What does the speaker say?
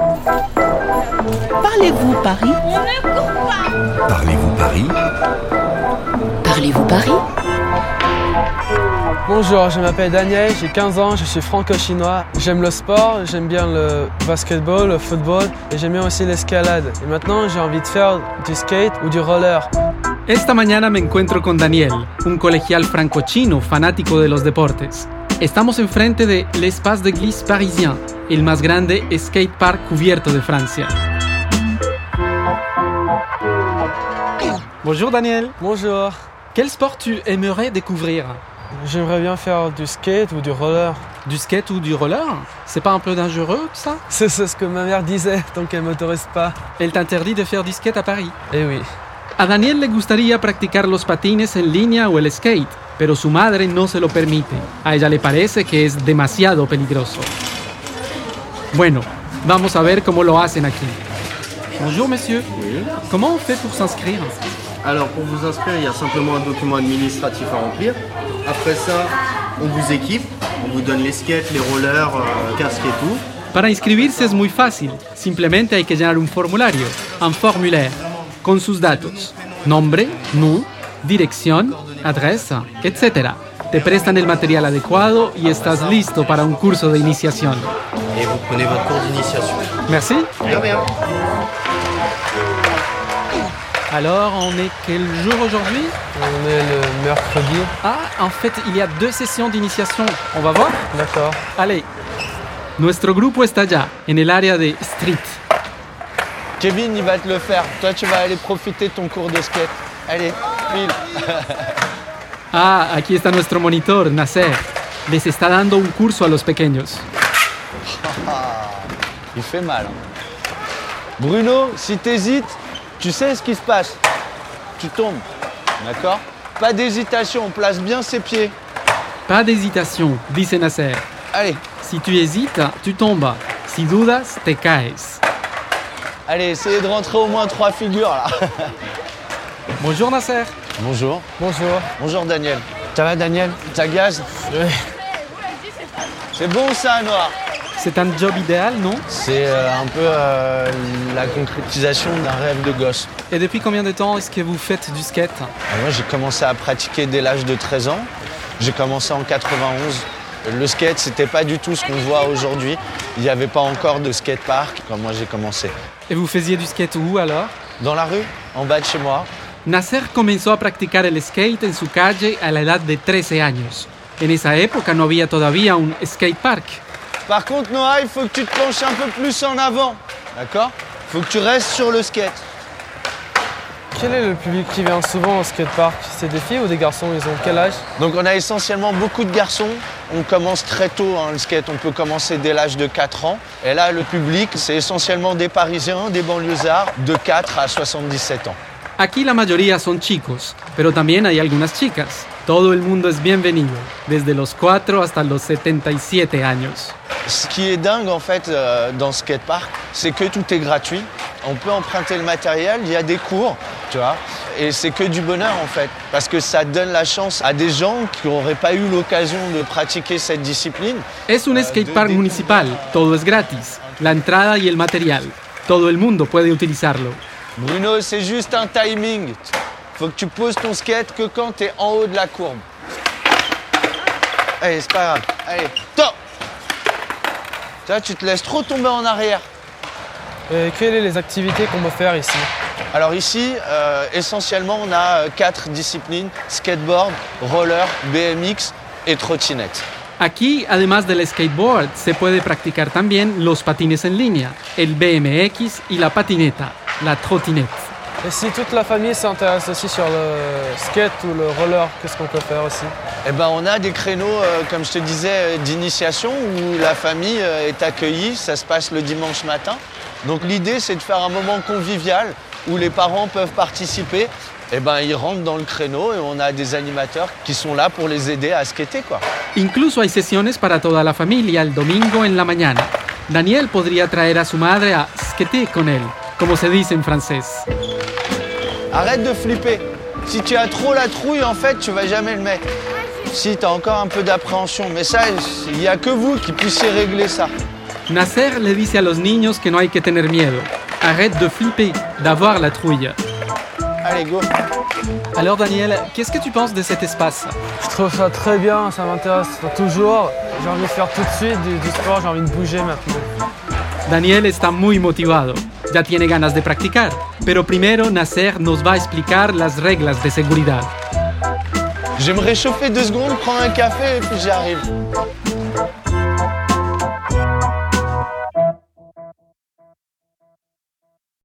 Parlez-vous Paris? On ne court pas. Parlez-vous Paris? Parlez-vous Paris? Bonjour, je m'appelle Daniel, j'ai 15 ans, je suis franco-chinois. J'aime le sport, j'aime bien le basketball, le football et j'aime bien aussi l'escalade. Et maintenant, j'ai envie de faire du skate ou du roller. Esta mañana me encuentro con Daniel, un colegial franco-chino fanático de los deportes. Estamos enfrente de l'Espace de Glisse Parisien, el más grande skate park cubierto de Francia. Bonjour Daniel. Bonjour, Quel sport tu aimerais découvrir? j'aimerais bien faire du skate ou du roller. Du skate ou du roller? C'est pas un peu dangereux ça? C'est ce que ma mère disait tant qu'elle ne m'autorise pas. Elle t'interdit de faire du skate à Paris. Eh oui. A Daniel le gustaría practicar los patines en línea o el skate, pero su madre no se lo permite. A ella le parece que es demasiado peligroso. Bueno, vamos a ver cómo lo hacen aquí. Bonjour monsieur. Oui. Comment on fait pour s'inscrire? Alors pour vous inscrire, il y a simplement un document administratif à remplir. Après ça, on vous équipe, on vous donne les skates, les rollers, casque et tout. Para inscribirse es muy fácil. Simplemente hay que llenar un formulario, un formulaire, con sus datos. Nombre, nom, dirección, adresa, etc. Te prestan el material adecuado y estás listo para un curso de iniciación. Et vous prenez votre cours d'initiation. Merci. De rien. Alors, on est quel jour aujourd'hui? On est le mercredi. Ah, en fait, il y a 2 sessions d'initiation. On va voir? D'accord. Allez. Nuestro grupo está ya, en el área de street. Kevin, il va te le faire. Toi, tu vas aller profiter de ton cours de skate. Allez, file. Ah, aquí está nuestro monitor, Nasser. Les está dando un curso a los pequeños. Il fait mal. Bruno, si t'hésites, tu sais ce qui se passe. Tu tombes. D'accord? Pas d'hésitation, on place bien ses pieds. Pas d'hésitation, dice Nasser. Allez, Si tu hésites, tu tombas. Si dudas, te caes. allez, essayez de rentrer au moins 3 figures là. Bonjour Nasser. Bonjour. Bonjour. Bonjour Daniel. Ça va Daniel? Ça gaze? Oui. C'est bon ça, Noir? C'est un job idéal, non? C'est un peu la concrétisation d'un rêve de gosse. Et depuis combien de temps est-ce que vous faites du skate? Moi, j'ai commencé à pratiquer dès l'âge de 13 ans. J'ai commencé en 91. Le skate, c'était pas du tout ce qu'on voit aujourd'hui. Il n'y avait pas encore de skatepark quand moi j'ai commencé. Et vous faisiez du skate où alors? Dans la rue, en bas de chez moi. Nasser comenzó a practicar el skate en su calle a la edad de 13 años. En esa época no había todavía un skate park. Par contre, Noah, il faut que tu te penches un peu plus en avant. D'accord? Il faut que tu restes sur le skate. Quel est le public qui vient souvent au skatepark? C'est des filles ou des garçons? Ils ont quel âge? Donc on a essentiellement beaucoup de garçons. On commence très tôt le skate, on peut commencer dès l'âge de 4 ans. Et là, le public, c'est essentiellement des Parisiens, des banlieusards de 4 à 77 ans. Aquí la mayoría son chicos, pero también hay algunas chicas. Todo el mundo es bienvenido, desde los 4 hasta los 77 años. Ce qui est dingue en fait dans ce skatepark, c'est que tout est gratuit. On peut emprunter le matériel, il y a des cours, tu vois. Et c'est que du bonheur en fait, parce que ça donne la chance à des gens qui n'auraient pas eu l'occasion de pratiquer cette discipline. Es un skatepark municipal, todo es gratis. La entrada y el material. Todo el mundo puede utilizarlo. Bruno, c'est juste un timing. Faut que tu poses ton skate que quand tu es en haut de la courbe. Allez, c'est pas grave. Allez, top! Tu vois, tu te laisses trop tomber en arrière. Et quelles sont les activités qu'on peut faire ici? Alors ici, essentiellement, on a 4 disciplines, skateboard, roller, BMX et trottinette. Aquí, además del skateboard, se puede practicar también los patines en línea, el BMX y la patineta, la trottinette. Et si toute la famille s'intéresse aussi sur le skate ou le roller, qu'est-ce qu'on peut faire aussi? Eh ben, on a des créneaux, comme je te disais, d'initiation où la famille est accueillie. Ça se passe le dimanche matin. Donc l'idée, c'est de faire un moment convivial où les parents peuvent participer. Eh ben, ils rentrent dans le créneau et on a des animateurs qui sont là pour les aider à skater, quoi. Incluso hay sesiones para toda la familia el domingo en la mañana. Daniel podría traer a su madre a skater con él, como se dice en francés. Arrête de flipper. Si tu as trop la trouille, en fait, tu vas jamais le mettre. Si tu as encore un peu d'appréhension, mais ça, il n'y a que vous qui puissiez régler ça. Nasser le dice a los niños que no hay que tener miedo. Arrête de flipper, d'avoir la trouille. Allez, go. Alors Daniel, qu'est-ce que tu penses de cet espace? Je trouve ça très bien, ça m'intéresse toujours. J'ai envie de faire tout de suite du sport, j'ai envie de bouger maintenant. Daniel está muy motivado. Ya tiene ganas de practicar. Pero primero Nasser nos va a explicar las reglas de seguridad. Je vais me réchauffer 2 secondes, prendre un café et puis j'arrive.